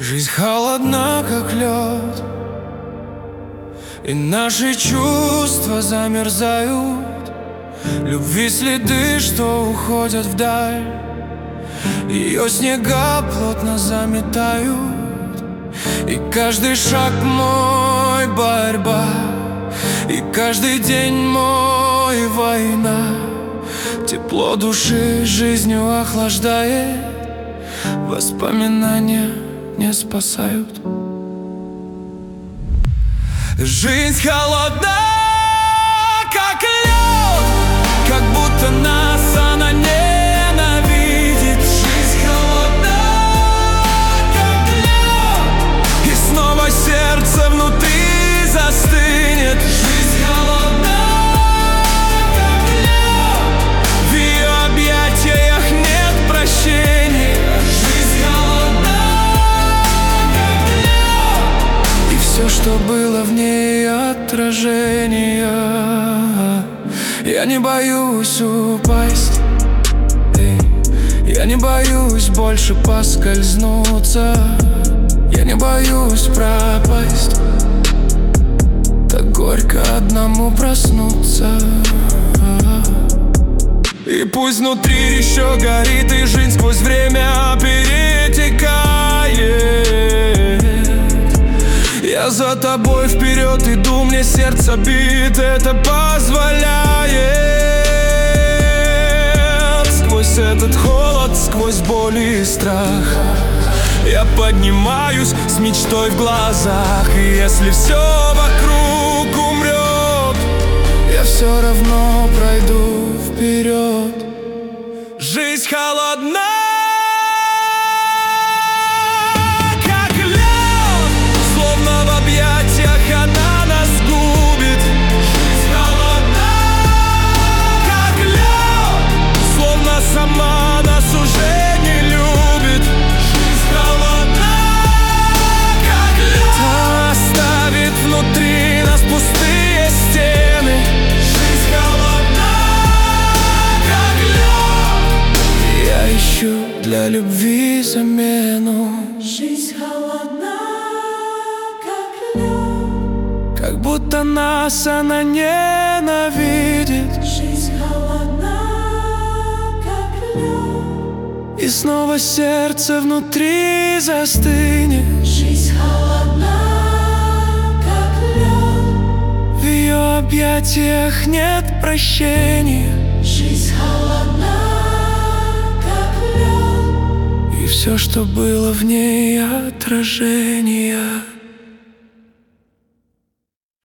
Жизнь холодна, как лед, и наши чувства замерзают. Любви следы, что уходят вдаль, ее снега плотно заметают. И каждый шаг мой борьба, и каждый день мой война. Тепло души жизнью охлаждает, воспоминания не спасают. Жизнь холодна, как лед, как будто нас она ненавидит. Жизнь холодна, как лед, и снова сердце внутри застынет. Жизнь холодна, как лед, в ее объятиях нет прощения. Жизнь холодна, как лед, и все, что было в ней, отражение. Я не боюсь упасть, я не боюсь больше поскользнуться, я не боюсь пропасть. Так горько одному проснуться. И пусть внутри еще горит, и жизнь сквозь время перетекает. Я за тобой вперед иду, мне сердце бит, это позволяет. Сквозь этот холод, сквозь боль и страх я поднимаюсь с мечтой в глазах. И если все вокруг умрет, я все равно пройду вперед. Жизнь холодна, для любви замену. Жизнь холодна, как лед, как будто нас она ненавидит. Жизнь холодна, как лед, и снова сердце внутри застынет. Жизнь холодна, как лед, в ее объятиях нет прощения. Жизнь холодна, и все, что было в ней, отражение.